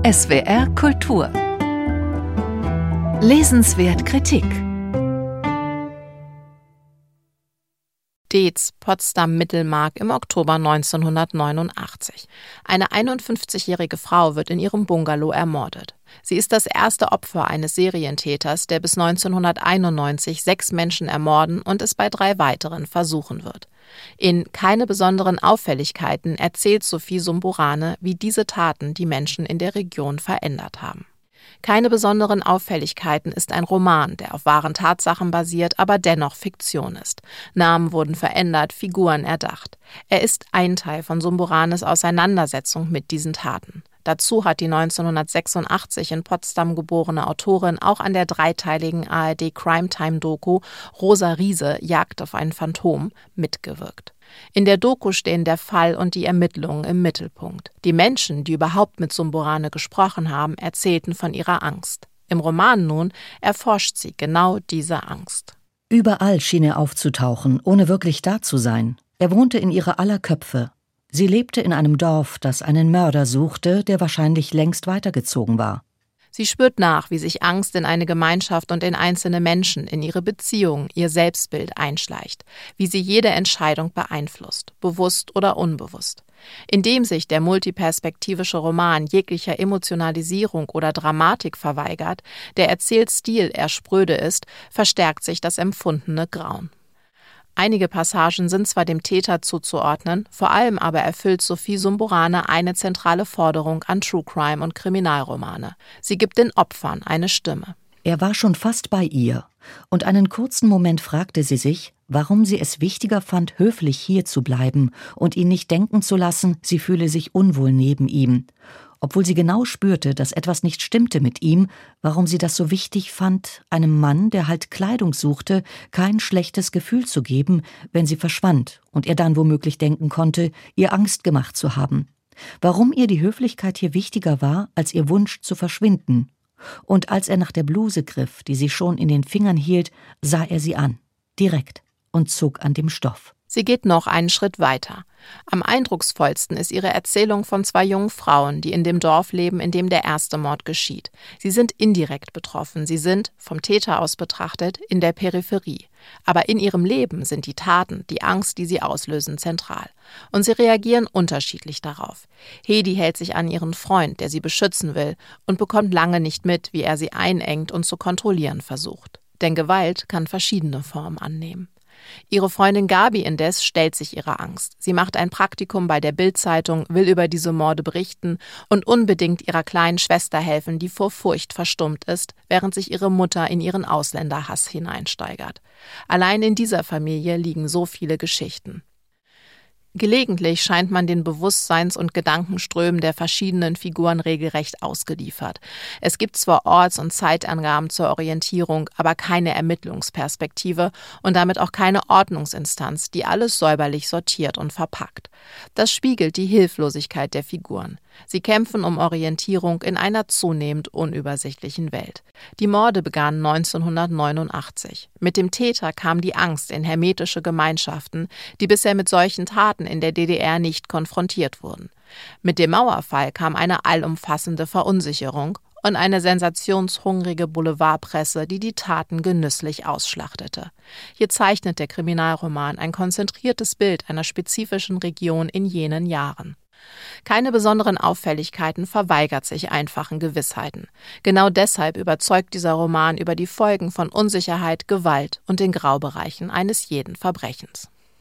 SWR Kultur. Lesenswert Kritik. Deetz, Potsdam-Mittelmark im Oktober 1989. Eine 51-jährige Frau wird in ihrem Bungalow ermordet. Sie ist das erste Opfer eines Serientäters, der bis 1991 6 Menschen ermorden und es bei 3 weiteren versuchen wird. In Keine besonderen Auffälligkeiten erzählt Sophie Sumburane, wie diese Taten die Menschen in der Region verändert haben. Keine besonderen Auffälligkeiten ist ein Roman, der auf wahren Tatsachen basiert, aber dennoch Fiktion ist. Namen wurden verändert, Figuren erdacht. Er ist ein Teil von Sumburanes Auseinandersetzung mit diesen Taten. Dazu hat die 1986 in Potsdam geborene Autorin auch an der dreiteiligen ARD-Crime-Time-Doku Rosa Riese – Jagd auf ein Phantom mitgewirkt. In der Doku stehen der Fall und die Ermittlungen im Mittelpunkt. Die Menschen, die überhaupt mit Sumburane gesprochen haben, erzählten von ihrer Angst. Im Roman nun erforscht sie genau diese Angst. Überall schien er aufzutauchen, ohne wirklich da zu sein. Er wohnte in ihrer aller Köpfe. Sie lebte in einem Dorf, das einen Mörder suchte, der wahrscheinlich längst weitergezogen war. Sie spürt nach, wie sich Angst in eine Gemeinschaft und in einzelne Menschen, in ihre Beziehung, ihr Selbstbild einschleicht, wie sie jede Entscheidung beeinflusst, bewusst oder unbewusst. Indem sich der multiperspektivische Roman jeglicher Emotionalisierung oder Dramatik verweigert, der Erzählstil eher spröde ist, verstärkt sich das empfundene Grauen. Einige Passagen sind zwar dem Täter zuzuordnen, vor allem aber erfüllt Sophie Sumburane eine zentrale Forderung an True Crime und Kriminalromane. Sie gibt den Opfern eine Stimme. Er war schon fast bei ihr, und einen kurzen Moment fragte sie sich, warum sie es wichtiger fand, höflich hier zu bleiben und ihn nicht denken zu lassen, sie fühle sich unwohl neben ihm. Obwohl sie genau spürte, dass etwas nicht stimmte mit ihm, warum sie das so wichtig fand, einem Mann, der halt Kleidung suchte, kein schlechtes Gefühl zu geben, wenn sie verschwand und er dann womöglich denken konnte, ihr Angst gemacht zu haben. Warum ihr die Höflichkeit hier wichtiger war, als ihr Wunsch zu verschwinden. Und als er nach der Bluse griff, die sie schon in den Fingern hielt, sah er sie an, direkt, und zog an dem Stoff. Sie geht noch einen Schritt weiter. Am eindrucksvollsten ist ihre Erzählung von 2 jungen Frauen, die in dem Dorf leben, in dem der erste Mord geschieht. Sie sind indirekt betroffen, sie sind, vom Täter aus betrachtet, in der Peripherie. Aber in ihrem Leben sind die Taten, die Angst, die sie auslösen, zentral. Und sie reagieren unterschiedlich darauf. Hedi hält sich an ihren Freund, der sie beschützen will, und bekommt lange nicht mit, wie er sie einengt und zu kontrollieren versucht. Denn Gewalt kann verschiedene Formen annehmen. Ihre Freundin Gabi indes stellt sich ihrer Angst. Sie macht ein Praktikum bei der Bild-Zeitung, will über diese Morde berichten und unbedingt ihrer kleinen Schwester helfen, die vor Furcht verstummt ist, während sich ihre Mutter in ihren Ausländerhass hineinsteigert. Allein in dieser Familie liegen so viele Geschichten. Gelegentlich scheint man den Bewusstseins- und Gedankenströmen der verschiedenen Figuren regelrecht ausgeliefert. Es gibt zwar Orts- und Zeitangaben zur Orientierung, aber keine Ermittlungsperspektive und damit auch keine Ordnungsinstanz, die alles säuberlich sortiert und verpackt. Das spiegelt die Hilflosigkeit der Figuren. Sie kämpfen um Orientierung in einer zunehmend unübersichtlichen Welt. Die Morde begannen 1989. Mit dem Täter kam die Angst in hermetische Gemeinschaften, die bisher mit solchen Taten in der DDR nicht konfrontiert wurden. Mit dem Mauerfall kam eine allumfassende Verunsicherung und eine sensationshungrige Boulevardpresse, die die Taten genüsslich ausschlachtete. Hier zeichnet der Kriminalroman ein konzentriertes Bild einer spezifischen Region in jenen Jahren. Keine besonderen Auffälligkeiten verweigert sich einfachen Gewissheiten. Genau deshalb überzeugt dieser Roman über die Folgen von Unsicherheit, Gewalt und den Graubereichen eines jeden Verbrechens.